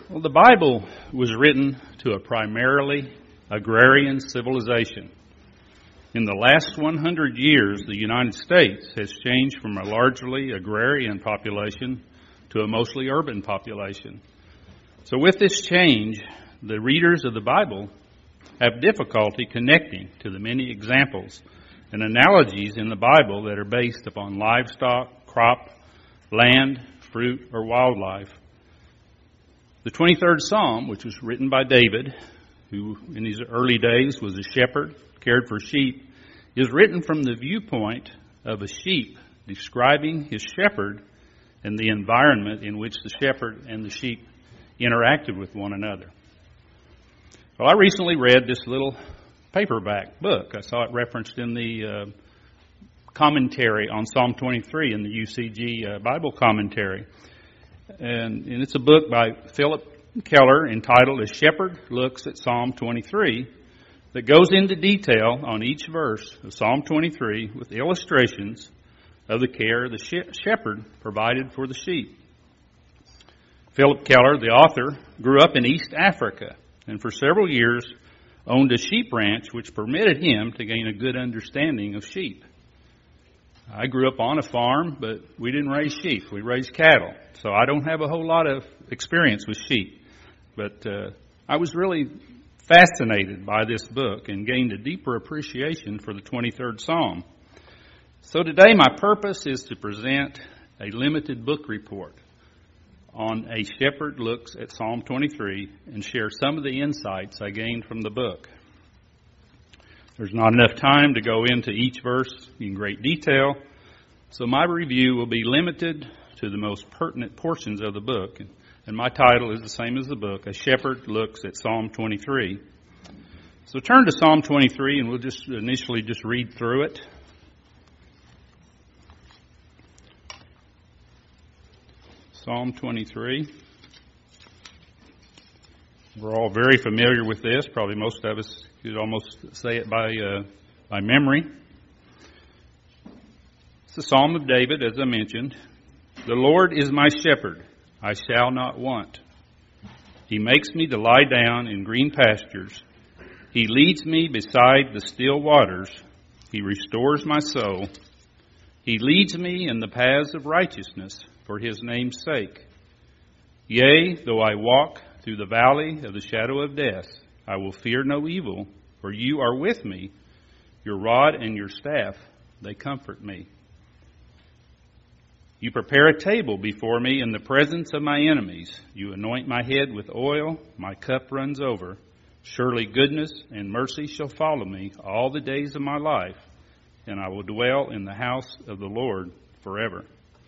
Well, the Bible was written to a primarily agrarian civilization. In the last 100 years, the United States has changed from a largely agrarian population to a mostly urban population. So with this change, the readers of the Bible have difficulty connecting to the many examples and analogies in the Bible that are based upon livestock, crop, land, fruit, or wildlife. The 23rd Psalm, which was written by David, who in his early days was a shepherd, cared for sheep, is written from the viewpoint of a sheep describing his shepherd and the environment in which the shepherd and the sheep interacted with one another. Well, I recently read this little paperback book. I saw it referenced in the commentary on Psalm 23 in the UCG Bible commentary. And it's a book by Philip Keller entitled A Shepherd Looks at Psalm 23 that goes into detail on each verse of Psalm 23 with illustrations of the care the shepherd provided for the sheep. Philip Keller, the author, grew up in East Africa and for several years owned a sheep ranch which permitted him to gain a good understanding of sheep. I grew up on a farm, but we didn't raise sheep. We raised cattle. So I don't have a whole lot of experience with sheep. But I was really fascinated by this book and gained a deeper appreciation for the 23rd Psalm. So today my purpose is to present a limited book report on A Shepherd Looks at Psalm 23 and share some of the insights I gained from the book. There's not enough time to go into each verse in great detail, so my review will be limited to the most pertinent portions of the book. And my title is the same as the book, A Shepherd Looks at Psalm 23. So turn to Psalm 23 and we'll just initially read through it. Psalm 23. We're all very familiar with this. Probably most of us could almost say it by memory. It's a Psalm of David, as I mentioned. The Lord is my shepherd, I shall not want. He makes me to lie down in green pastures. He leads me beside the still waters. He restores my soul. He leads me in the paths of righteousness for his name's sake. Yea, though I walk through the valley of the shadow of death, I will fear no evil, for you are with me. Your rod and your staff, they comfort me. You prepare a table before me in the presence of my enemies. You anoint my head with oil, my cup runs over. Surely goodness and mercy shall follow me all the days of my life, and I will dwell in the house of the Lord forever.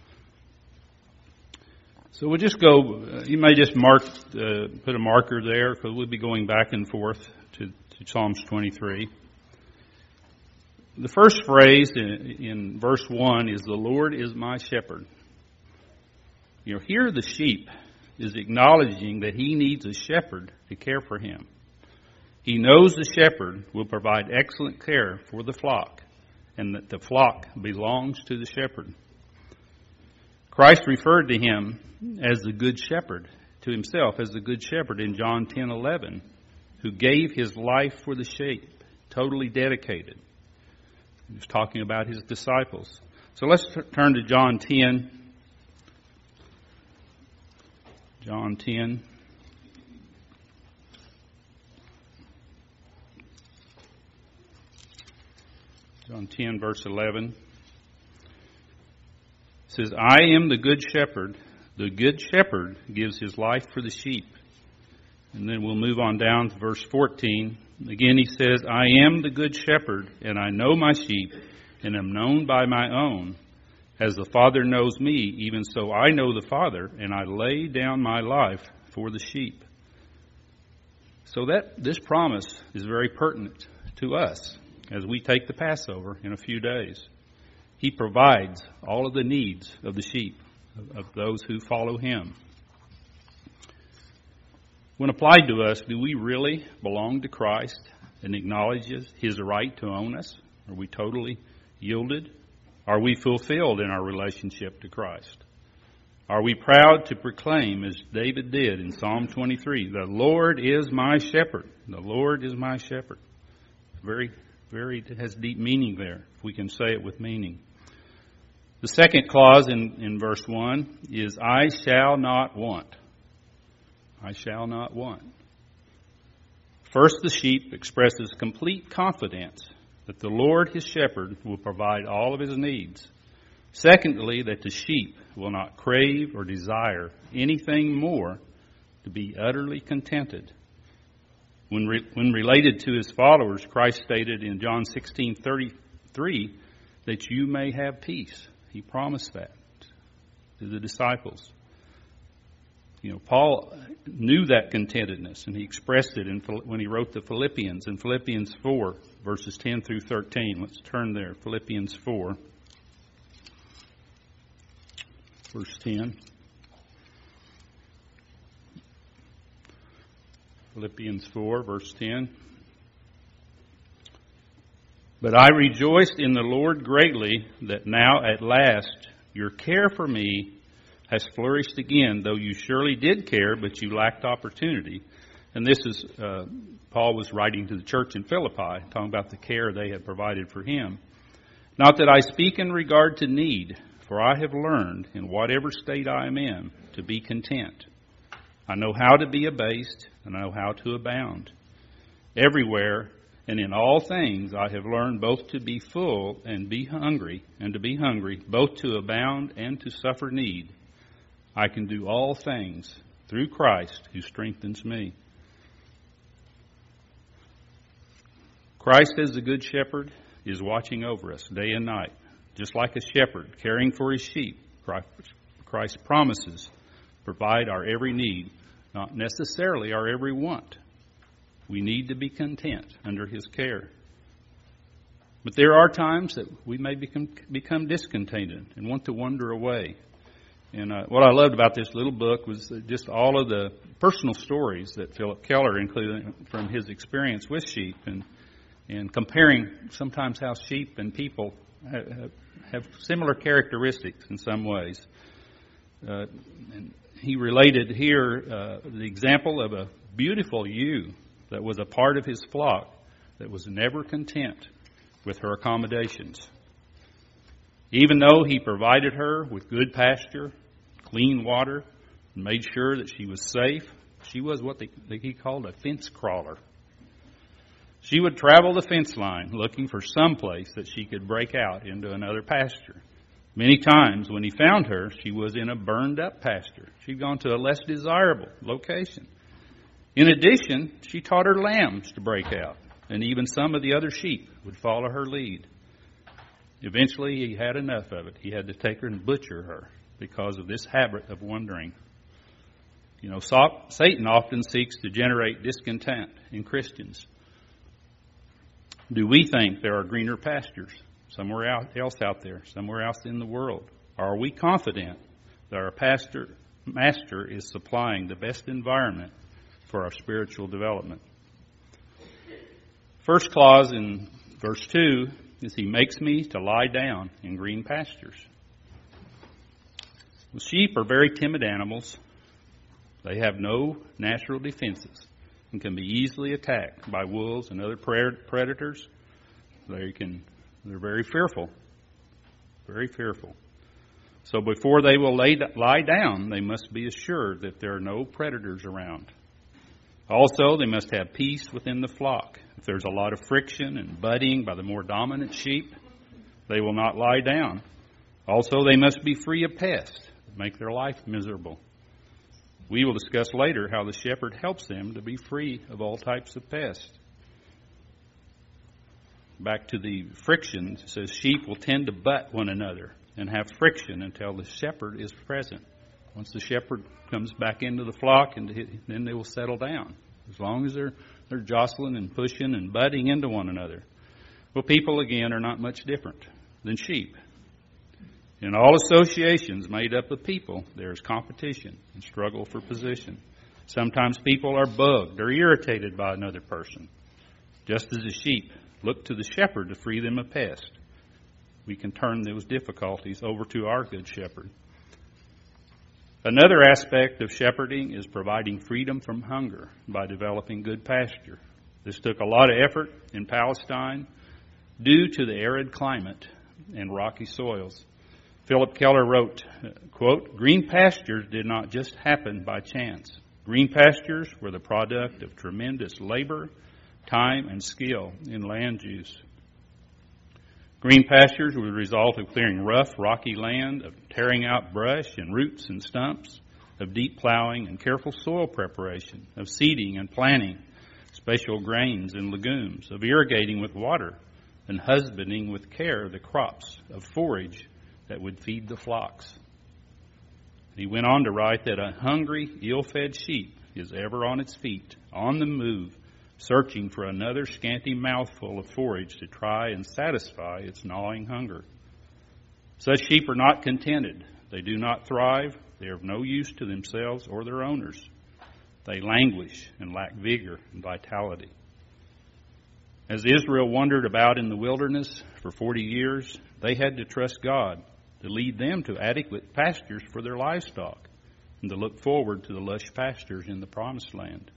So we'll just go, you may just put a marker there, because we'll be going back and forth to Psalms 23. The first phrase in verse 1 is, the Lord is my shepherd. You know, here the sheep is acknowledging that he needs a shepherd to care for him. He knows the shepherd will provide excellent care for the flock, and that the flock belongs to the shepherd. Christ referred to him as the good shepherd, to himself as the good shepherd in John 10:11, who gave his life for the sheep, totally dedicated. He was talking about his disciples. So let's turn to John 10. John 10. John 10, verse 11. It says, I am the good shepherd. The good shepherd gives his life for the sheep. And then we'll move on down to verse 14. Again, he says, I am the good shepherd, and I know my sheep, and am known by my own. As the Father knows me, even so I know the Father, and I lay down my life for the sheep. So this promise is very pertinent to us as we take the Passover in a few days. He provides all of the needs of the sheep, of those who follow him. When applied to us, do we really belong to Christ and acknowledge his right to own us? Are we totally yielded? Are we fulfilled in our relationship to Christ? Are we proud to proclaim, as David did in Psalm 23, the Lord is my shepherd. The Lord is my shepherd. It has deep meaning there, if we can say it with meaning. The second clause in verse 1 is, I shall not want. I shall not want. First, the sheep expresses complete confidence that the Lord, his shepherd, will provide all of his needs. Secondly, that the sheep will not crave or desire anything more to be utterly contented. When related to his followers, Christ stated in John 16:33 that you may have peace. He promised that to the disciples. Paul knew that contentedness, and he expressed it when he wrote the Philippians in Philippians 4, verses 10 through 13. Let's turn there. Philippians 4, verse 10. Philippians 4, verse 10. But I rejoiced in the Lord greatly that now at last your care for me has flourished again, though you surely did care, but you lacked opportunity. And this is, Paul was writing to the church in Philippi, talking about the care they had provided for him. Not that I speak in regard to need, for I have learned, in whatever state I am in, to be content. I know how to be abased, and I know how to abound. Everywhere and in all things I have learned both to be full and be hungry, and to be hungry, both to abound and to suffer need. I can do all things through Christ who strengthens me. Christ as the Good Shepherd is watching over us day and night. Just like a shepherd caring for his sheep, Christ promises to provide our every need, not necessarily our every want. We need to be content under his care. But there are times that we may become discontented and want to wander away. And what I loved about this little book was just all of the personal stories that Philip Keller included from his experience with sheep, and comparing sometimes how sheep and people have similar characteristics in some ways. And he related here the example of a beautiful ewe that was a part of his flock that was never content with her accommodations. Even though he provided her with good pasture, clean water, and made sure that she was safe, she was what he called a fence crawler. She would travel the fence line looking for some place that she could break out into another pasture. Many times when he found her, she was in a burned up pasture. She'd gone to a less desirable location. In addition, she taught her lambs to break out, and even some of the other sheep would follow her lead. Eventually, he had enough of it. He had to take her and butcher her because of this habit of wandering. Satan often seeks to generate discontent in Christians. Do we think there are greener pastures somewhere else out there, somewhere else in the world? Or are we confident that our master is supplying the best environment for our spiritual development? First clause in verse 2 is, he makes me to lie down in green pastures. The sheep are very timid animals. They have no natural defenses and can be easily attacked by wolves and other predators. They're very fearful. Very fearful. So before they will lie down, they must be assured that there are no predators around. Also, they must have peace within the flock. If there's a lot of friction and butting by the more dominant sheep, they will not lie down. Also, they must be free of pests that make their life miserable. We will discuss later how the shepherd helps them to be free of all types of pests. Back to the friction, it says sheep will tend to butt one another and have friction until the shepherd is present. Once the shepherd comes back into the flock, and then they will settle down. As long as they're jostling and pushing and butting into one another. Well, people, again, are not much different than sheep. In all associations made up of people, there is competition and struggle for position. Sometimes people are bugged or irritated by another person. Just as the sheep look to the shepherd to free them of pests, we can turn those difficulties over to our good shepherd. Another aspect of shepherding is providing freedom from hunger by developing good pasture. This took a lot of effort in Palestine due to the arid climate and rocky soils. Philip Keller wrote, quote, "Green pastures did not just happen by chance. Green pastures were the product of tremendous labor, time, and skill in land use. Green pastures were the result of clearing rough, rocky land, of tearing out brush and roots and stumps, of deep plowing and careful soil preparation, of seeding and planting special grains and legumes, of irrigating with water and husbanding with care the crops of forage that would feed the flocks." He went on to write that a hungry, ill-fed sheep is ever on its feet, on the move, searching for another scanty mouthful of forage to try and satisfy its gnawing hunger. Such sheep are not contented. They do not thrive. They are of no use to themselves or their owners. They languish and lack vigor and vitality. As Israel wandered about in the wilderness for 40 years, they had to trust God to lead them to adequate pastures for their livestock and to look forward to the lush pastures in the Promised Land.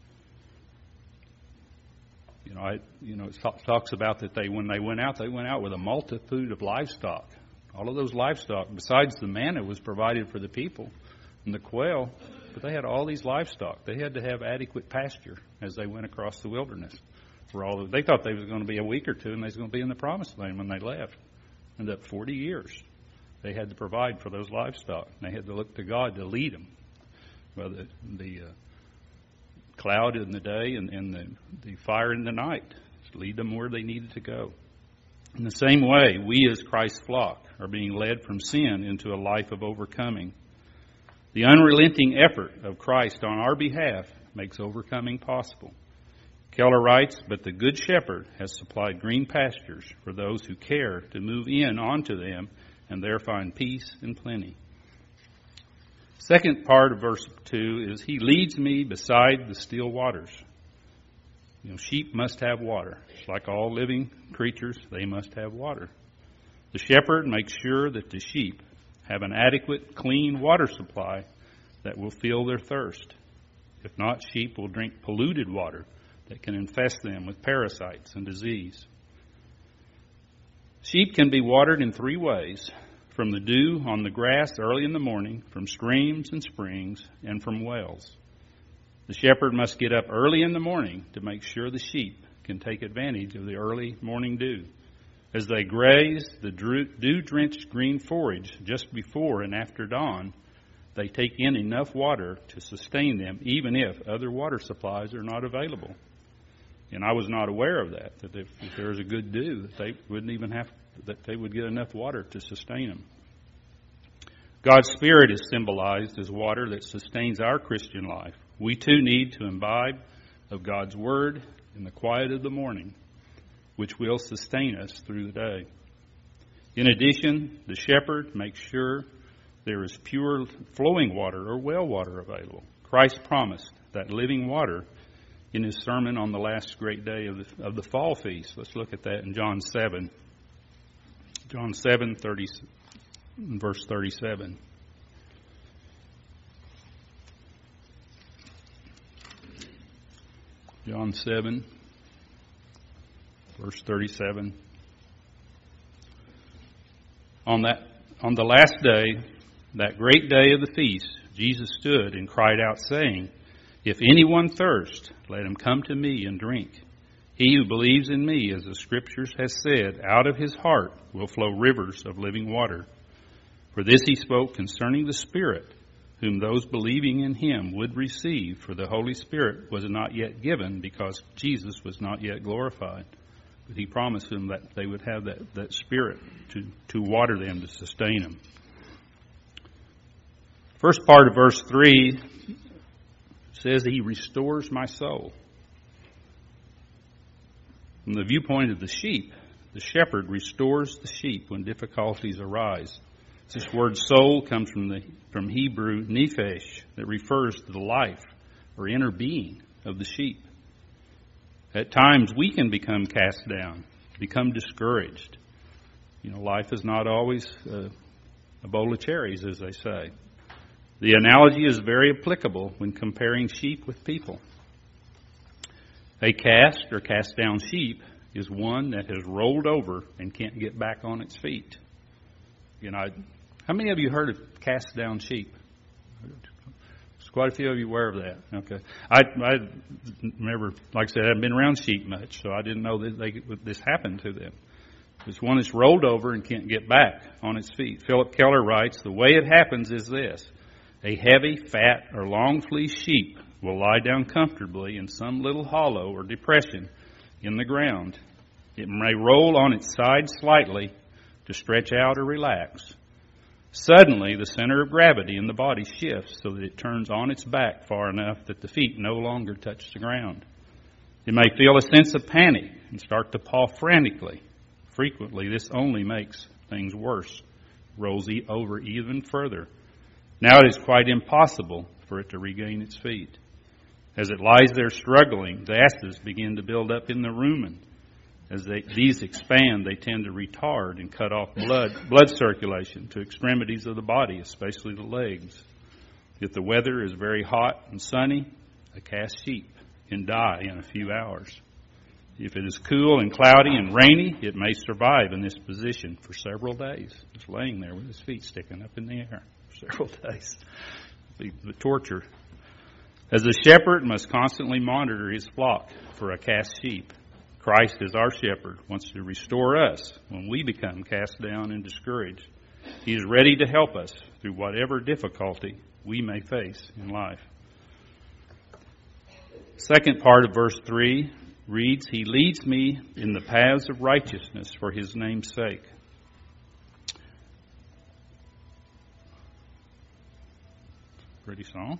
It talks about that when they went out with a multitude of livestock. All of those livestock, besides the manna, was provided for the people and the quail, but they had all these livestock. They had to have adequate pasture as they went across the wilderness. They thought they was going to be a week or two and they was going to be in the Promised Land when they left. Ended up 40 years. They had to provide for those livestock. They had to look to God to lead them. Well, the cloud in the day and the fire in the night to lead them where they needed to go. In the same way, we as Christ's flock are being led from sin into a life of overcoming. The unrelenting effort of Christ on our behalf makes overcoming possible. Keller writes, "But the Good Shepherd has supplied green pastures for those who care to move in onto them and there find peace and plenty." Second part of verse 2 is, "He leads me beside the still waters." Sheep must have water. Just like all living creatures, they must have water. The shepherd makes sure that the sheep have an adequate, clean water supply that will fill their thirst. If not, sheep will drink polluted water that can infest them with parasites and disease. Sheep can be watered in 3 ways: from the dew on the grass early in the morning, from streams and springs, and from wells. The shepherd must get up early in the morning to make sure the sheep can take advantage of the early morning dew. As they graze the dew-drenched green forage just before and after dawn, they take in enough water to sustain them even if other water supplies are not available. And I was not aware of that if there was a good dew, that they would get enough water to sustain them. God's Spirit is symbolized as water that sustains our Christian life. We too need to imbibe of God's Word in the quiet of the morning, which will sustain us through the day. In addition, the shepherd makes sure there is pure flowing water or well water available. Christ promised that living water in his sermon on the last great day of the fall feast. Let's look at that in John 7. John 7, verse 37. John 7, verse 37. On the last day, that great day of the feast, Jesus stood and cried out, saying, "If anyone thirst, let him come to me and drink. He who believes in me, as the Scriptures has said, out of his heart will flow rivers of living water." For this he spoke concerning the Spirit, whom those believing in him would receive, for the Holy Spirit was not yet given, because Jesus was not yet glorified. But he promised them that they would have that Spirit to water them, to sustain them. First part of verse 3 says he restores my soul. From the viewpoint of the sheep, the shepherd restores the sheep when difficulties arise. This word soul comes from Hebrew nephesh, that refers to the life or inner being of the sheep. At times we can become cast down, become discouraged. Life is not always a bowl of cherries, as they say. The analogy is very applicable when comparing sheep with people. A cast or cast down sheep is one that has rolled over and can't get back on its feet. How many of you heard of cast down sheep? There's quite a few of you aware of that. Okay. I remember, like I said, I haven't been around sheep much, so I didn't know that this happened to them. It's one that's rolled over and can't get back on its feet. Philip Keller writes, the way it happens is this. A heavy, fat, or long-fleeced sheep will lie down comfortably in some little hollow or depression in the ground. It may roll on its side slightly to stretch out or relax. Suddenly, the center of gravity in the body shifts so that it turns on its back far enough that the feet no longer touch the ground. It may feel a sense of panic and start to paw frantically. Frequently, this only makes things worse, rolls over even further. Now it is quite impossible for it to regain its feet. As it lies there struggling, gases begin to build up in the rumen. As these expand, they tend to retard and cut off blood circulation to extremities of the body, especially the legs. If the weather is very hot and sunny, a cast sheep can die in a few hours. If it is cool and cloudy and rainy, it may survive in this position for several days, just laying there with his feet sticking up in the air for several days. The torture. As the shepherd must constantly monitor his flock for a cast sheep, Christ, as our shepherd, wants to restore us when we become cast down and discouraged. He is ready to help us through whatever difficulty we may face in life. Second part of verse 3 reads, He leads me in the paths of righteousness for His name's sake. Pretty song.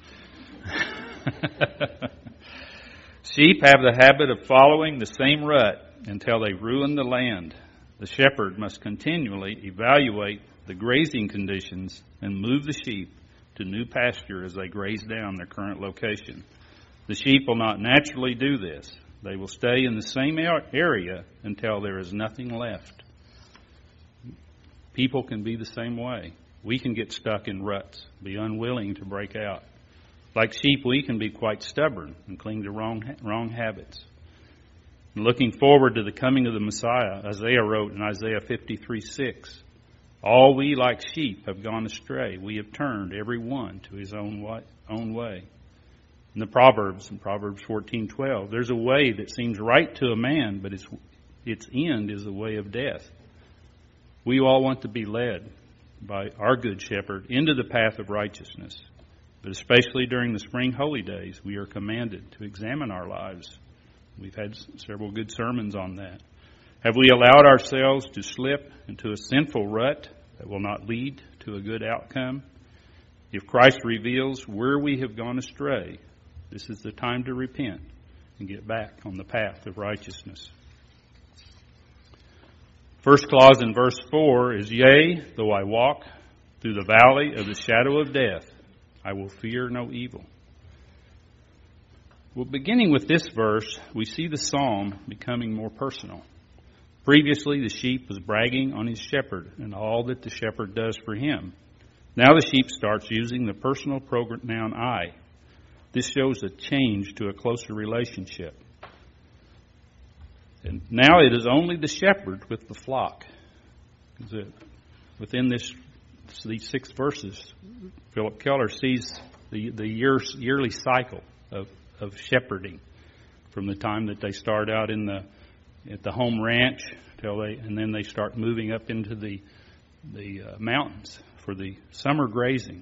Sheep have the habit of following the same rut until they ruin the land. The shepherd must continually evaluate the grazing conditions and move the sheep to new pasture as they graze down their current location. The sheep will not naturally do this. They will stay in the same area until there is nothing left. People can be the same way. We can get stuck in ruts, be unwilling to break out. Like sheep, we can be quite stubborn and cling to wrong habits. And looking forward to the coming of the Messiah, Isaiah wrote in Isaiah 53:6, All we like sheep have gone astray. We have turned every one to his own way. In the Proverbs, in Proverbs 14:12, there's a way that seems right to a man, but its end is the way of death. We all want to be led by our good shepherd into the path of righteousness. But especially during the spring holy days, we are commanded to examine our lives. We've had several good sermons on that. Have we allowed ourselves to slip into a sinful rut that will not lead to a good outcome? If Christ reveals where we have gone astray, this is the time to repent and get back on the path of righteousness. First clause in verse 4 is, Yea, though I walk through the valley of the shadow of death, I will fear no evil. Well, beginning with this verse, we see the psalm becoming more personal. Previously, the sheep was bragging on his shepherd and all that the shepherd does for him. Now the sheep starts using the personal pronoun I. This shows a change to a closer relationship. And now it is only the shepherd with the flock. Within these 6 verses, Philip Keller sees the yearly cycle of shepherding from the time that they start out at the home ranch and then they start moving up into the mountains for the summer grazing.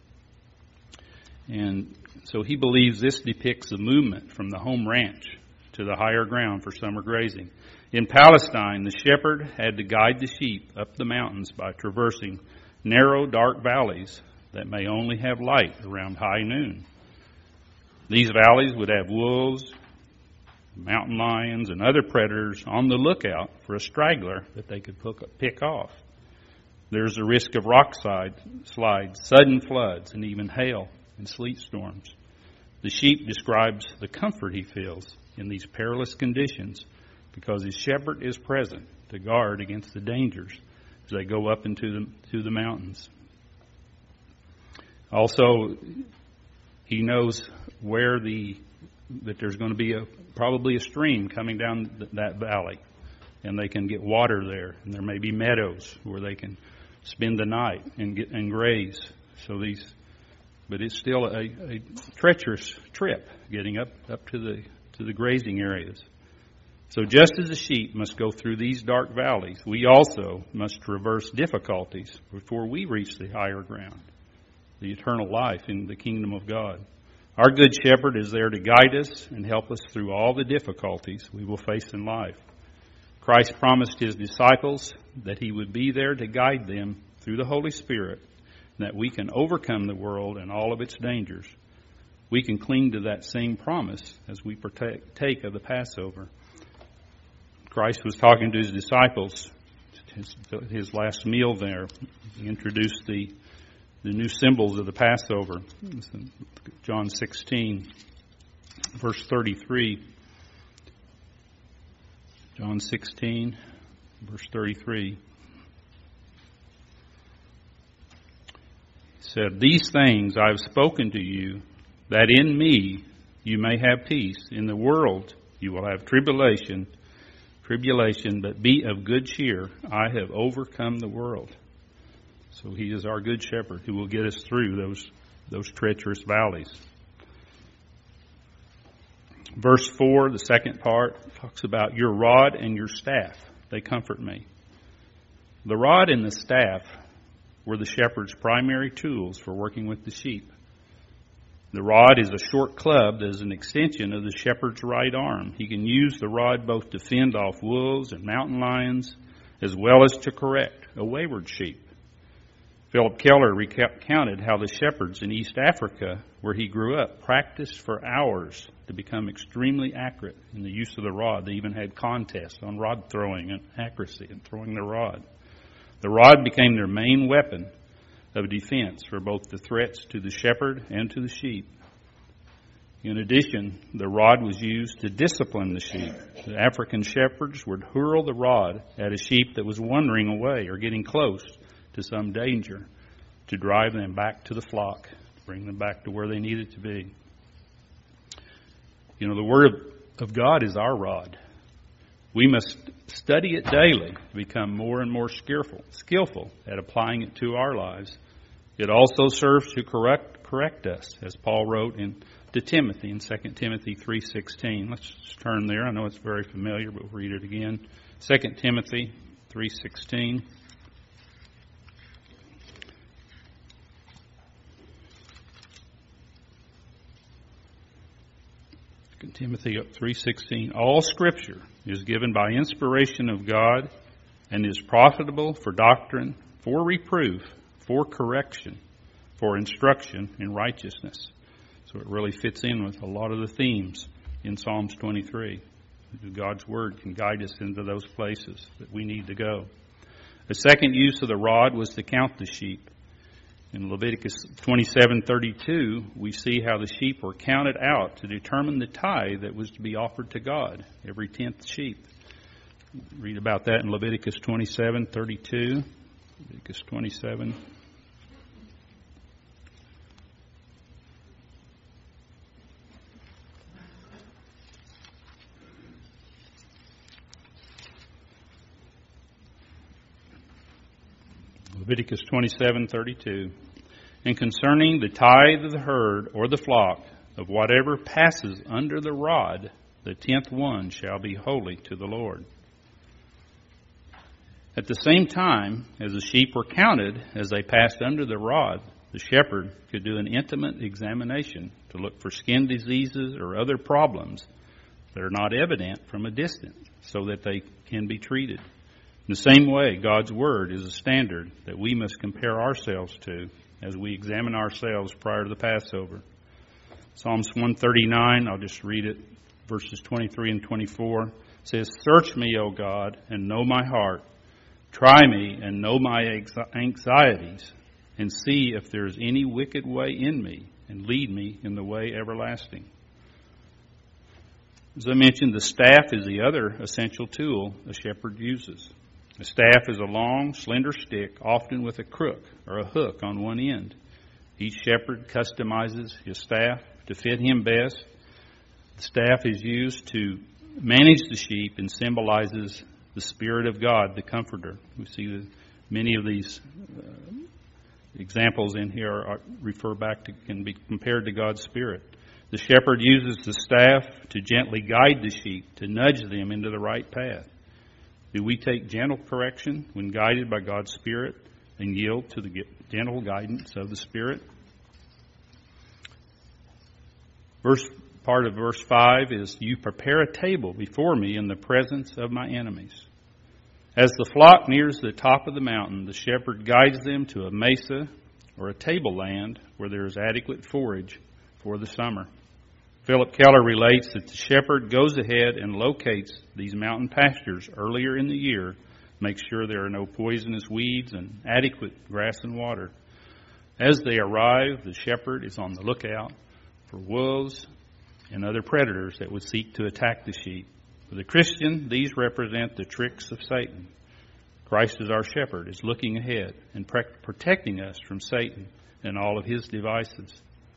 And so he believes this depicts the movement from the home ranch to the higher ground for summer grazing. In Palestine, the shepherd had to guide the sheep up the mountains by traversing narrow, dark valleys that may only have light around high noon. These valleys would have wolves, mountain lions, and other predators on the lookout for a straggler that they could pick off. There's a risk of rock slides, sudden floods, and even hail and sleet storms. The sheep describes the comfort he feels in these perilous conditions because his shepherd is present to guard against the dangers as they go up into the mountains. Also, he knows that there's going to be probably a stream coming down that valley, and they can get water there, and there may be meadows where they can spend the night and graze. But it's still a treacherous trip getting up to the grazing areas. So just as the sheep must go through these dark valleys, we also must traverse difficulties before we reach the higher ground, the eternal life in the kingdom of God. Our good shepherd is there to guide us and help us through all the difficulties we will face in life. Christ promised his disciples that he would be there to guide them through the Holy Spirit, and that we can overcome the world and all of its dangers. We can cling to that same promise as we partake of the Passover. Christ was talking to his disciples, his last meal there. He introduced the new symbols of the Passover. John 16, verse 33. John 16, verse 33. He said, "These things I have spoken to you, that in me you may have peace. In the world you will have tribulation, but be of good cheer. I have overcome the world." So he is our good shepherd who will get us through those treacherous valleys. Verse 4, the second part, talks about your rod and your staff. They comfort me. The rod and the staff were the shepherd's primary tools for working with the sheep. The rod is a short club that is an extension of the shepherd's right arm. He can use the rod both to fend off wolves and mountain lions, as well as to correct a wayward sheep. Philip Keller recounted how the shepherds in East Africa, where he grew up, practiced for hours to become extremely accurate in the use of the rod. They even had contests on rod throwing and accuracy in throwing the rod. The rod became their main weapon of defense for both the threats to the shepherd and to the sheep. In addition, the rod was used to discipline the sheep. The African shepherds would hurl the rod at a sheep that was wandering away or getting close to some danger to drive them back to the flock, bring them back to where they needed to be. You know, the Word of God is our rod. We must study it daily to become more and more skillful at applying it to our lives. It also serves to correct us, as Paul wrote to Timothy in 2 Timothy 3:16. Let's just turn there. I know it's very familiar, but we'll read it again. 2 Timothy 3:16. Timothy 3:16. All Scripture is given by inspiration of God and is profitable for doctrine, for reproof, for correction, for instruction in righteousness. So it really fits in with a lot of the themes in Psalms 23. God's Word can guide us into those places that we need to go. The second use of the rod was to count the sheep. In Leviticus 27:32, we see how the sheep were counted out to determine the tithe that was to be offered to God, every 10th sheep. Read about that in Leviticus 27:32. Leviticus 27. Leviticus 27:32. And concerning the tithe of the herd or the flock, of whatever passes under the rod, the 10th one shall be holy to the Lord. At the same time, as the sheep were counted as they passed under the rod, the shepherd could do an intimate examination to look for skin diseases or other problems that are not evident from a distance, so that they can be treated. In the same way, God's Word is a standard that we must compare ourselves to as we examine ourselves prior to the Passover. Psalms 139, I'll just read it, verses 23 and 24, says, "Search me, O God, and know my heart. Try me and know my anxieties, and see if there is any wicked way in me, and lead me in the way everlasting." As I mentioned, the staff is the other essential tool a shepherd uses. A staff is a long, slender stick, often with a crook or a hook on one end. Each shepherd customizes his staff to fit him best. The staff is used to manage the sheep and symbolizes the Spirit of God, the Comforter. We see that many of these examples in here refer back to, can be compared to God's Spirit. The shepherd uses the staff to gently guide the sheep, to nudge them into the right path. Do we take gentle correction when guided by God's Spirit and yield to the gentle guidance of the Spirit? Part of verse 5 is, you prepare a table before me in the presence of my enemies. As the flock nears the top of the mountain, the shepherd guides them to a mesa or a tableland where there is adequate forage for the summer. Philip Keller relates that the shepherd goes ahead and locates these mountain pastures earlier in the year, makes sure there are no poisonous weeds and adequate grass and water. As they arrive, the shepherd is on the lookout for wolves and other predators that would seek to attack the sheep. For the Christian, these represent the tricks of Satan. Christ as our shepherd is looking ahead and protecting us from Satan and all of his devices.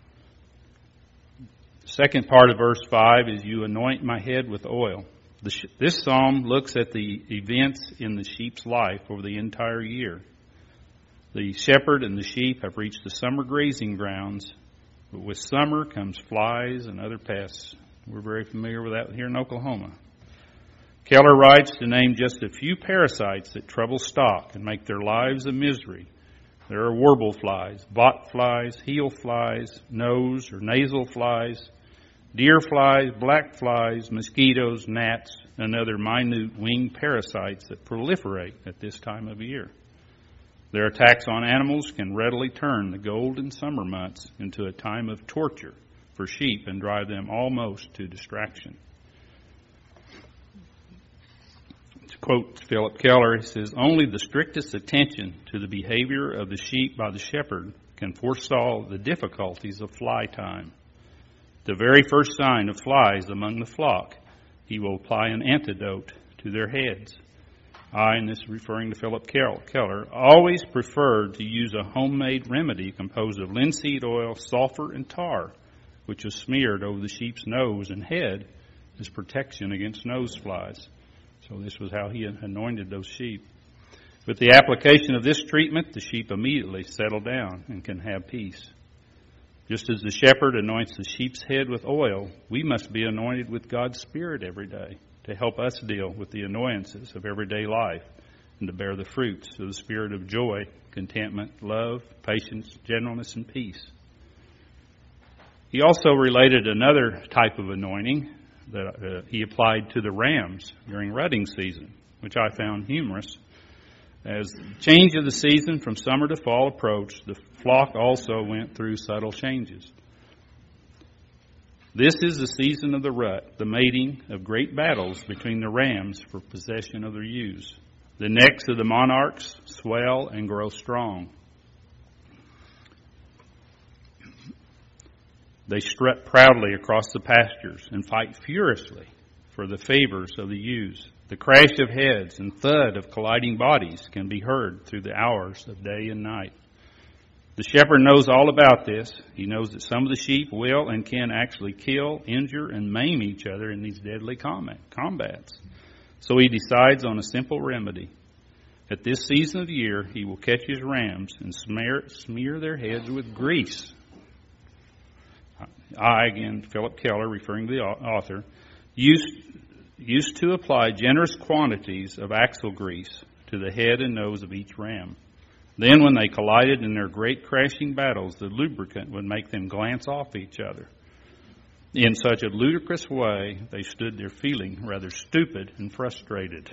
The second part of verse 5 is, you anoint my head with oil. This psalm looks at the events in the sheep's life over the entire year. The shepherd and the sheep have reached the summer grazing grounds, but with summer comes flies and other pests. We're very familiar with that here in Oklahoma. Keller writes to name just a few parasites that trouble stock and make their lives a misery. There are warble flies, bot flies, heel flies, nose or nasal flies, deer flies, black flies, mosquitoes, gnats, and other minute winged parasites that proliferate at this time of year. Their attacks on animals can readily turn the golden summer months into a time of torture for sheep and drive them almost to distraction. To quote Philip Keller, he says, only the strictest attention to the behavior of the sheep by the shepherd can forestall the difficulties of fly time. The very first sign of flies among the flock, he will apply an antidote to their heads. I, and this is referring to Philip Keller, always preferred to use a homemade remedy composed of linseed oil, sulfur, and tar, which was smeared over the sheep's nose and head as protection against nose flies. So this was how he anointed those sheep. With the application of this treatment, the sheep immediately settle down and can have peace. Just as the shepherd anoints the sheep's head with oil, we must be anointed with God's Spirit every day to help us deal with the annoyances of everyday life and to bear the fruits of the spirit of joy, contentment, love, patience, gentleness, and peace. He also related another type of anointing that he applied to the rams during rutting season, which I found humorous. As the change of the season from summer to fall approached, the flock also went through subtle changes. This is the season of the rut, the mating of great battles between the rams for possession of their ewes. The necks of the monarchs swell and grow strong. They strut proudly across the pastures and fight furiously for the favors of the ewes. The crash of heads and thud of colliding bodies can be heard through the hours of day and night. The shepherd knows all about this. He knows that some of the sheep will and can actually kill, injure, and maim each other in these deadly combats. So he decides on a simple remedy. At this season of the year, he will catch his rams and smear their heads with grease. I, again, Philip Keller, referring to the author, used to apply generous quantities of axle grease to the head and nose of each ram. Then when they collided in their great crashing battles, the lubricant would make them glance off each other. In such a ludicrous way, they stood there feeling rather stupid and frustrated.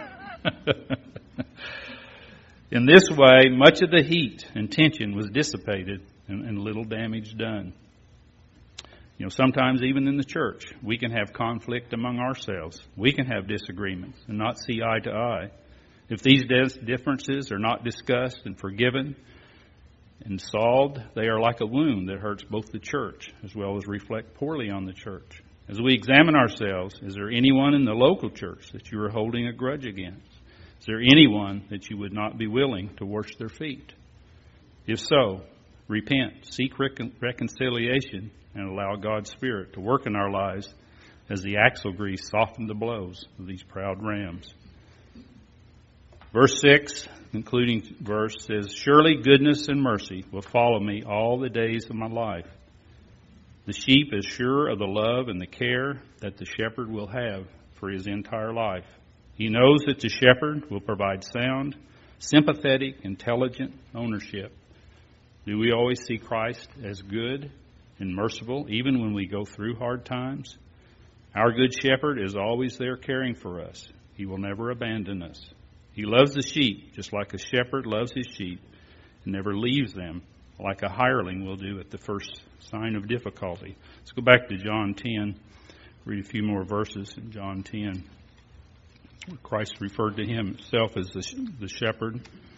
In this way, much of the heat and tension was dissipated and little damage done. You know, sometimes even in the church, we can have conflict among ourselves. We can have disagreements and not see eye to eye. If these differences are not discussed and forgiven and solved, they are like a wound that hurts both the church as well as reflect poorly on the church. As we examine ourselves, is there anyone in the local church that you are holding a grudge against? Is there anyone that you would not be willing to wash their feet? If so, repent, seek reconciliation, and allow God's Spirit to work in our lives as the axle grease softened the blows of these proud rams. Verse 6, concluding verse, says, "Surely goodness and mercy will follow me all the days of my life." The sheep is sure of the love and the care that the shepherd will have for his entire life. He knows that the shepherd will provide sound, sympathetic, intelligent ownership. Do we always see Christ as good and merciful, even when we go through hard times? Our good shepherd is always there caring for us. He will never abandon us. He loves the sheep just like a shepherd loves his sheep and never leaves them like a hireling will do at the first sign of difficulty. Let's go back to John 10, read a few more verses in John 10. Christ referred to himself as the shepherd.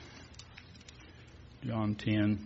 John 10.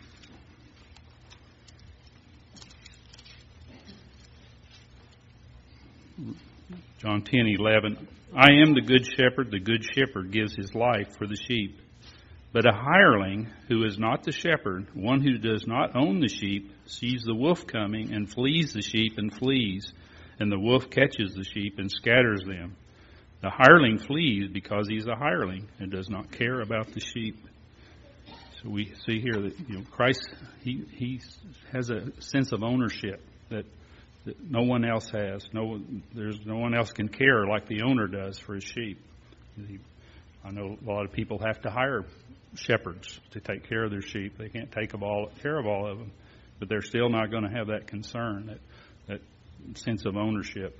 John 10:11. I am the good shepherd. The good shepherd gives his life for the sheep. But a hireling who is not the shepherd, one who does not own the sheep, sees the wolf coming and flees the sheep and flees, and the wolf catches the sheep and scatters them. The hireling flees because he's a hireling and does not care about the sheep. So we see here that Christ, he has a sense of ownership that no one else has. No one else can care like the owner does for his sheep. I know a lot of people have to hire shepherds to take care of their sheep. They can't take care of all of them, but they're still not going to have that concern, that sense of ownership.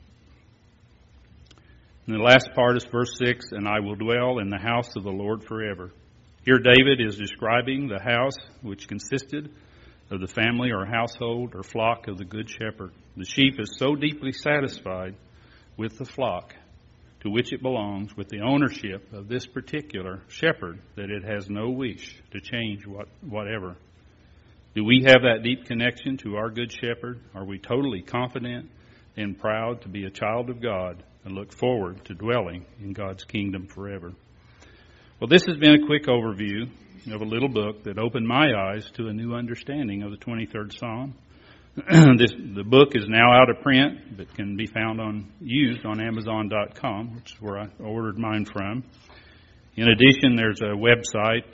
And the last part is verse 6, "And I will dwell in the house of the Lord forever." Here David is describing the house which consisted of the family or household or flock of the good shepherd. The sheep is so deeply satisfied with the flock to which it belongs, with the ownership of this particular shepherd, that it has no wish to change whatever. Do we have that deep connection to our good shepherd? Are we totally confident and proud to be a child of God and look forward to dwelling in God's kingdom forever? Well, this has been a quick overview of a little book that opened my eyes to a new understanding of the 23rd Psalm. The book is now out of print, but can be used on Amazon.com, which is where I ordered mine from. In addition, there's a website,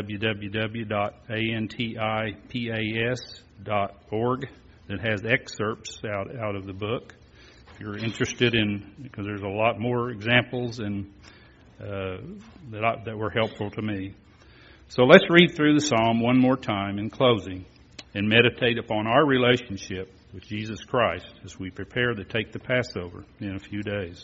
www.antipas.org, that has excerpts out of the book. If you're interested because there's a lot more examples that were helpful to me. So let's read through the psalm one more time in closing and meditate upon our relationship with Jesus Christ as we prepare to take the Passover in a few days.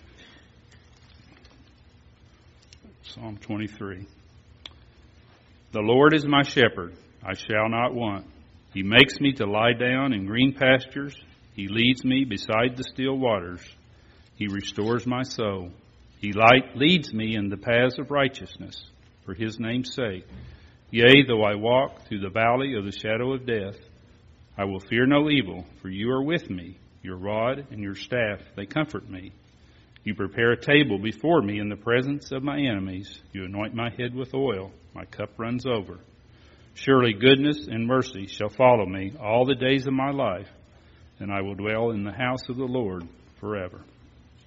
Psalm 23. The Lord is my shepherd, I shall not want. He makes me to lie down in green pastures. He leads me beside the still waters. He restores my soul. He leads me in the paths of righteousness for his name's sake. Yea, though I walk through the valley of the shadow of death, I will fear no evil, for you are with me. Your rod and your staff, they comfort me. You prepare a table before me in the presence of my enemies. You anoint my head with oil. My cup runs over. Surely goodness and mercy shall follow me all the days of my life, and I will dwell in the house of the Lord forever.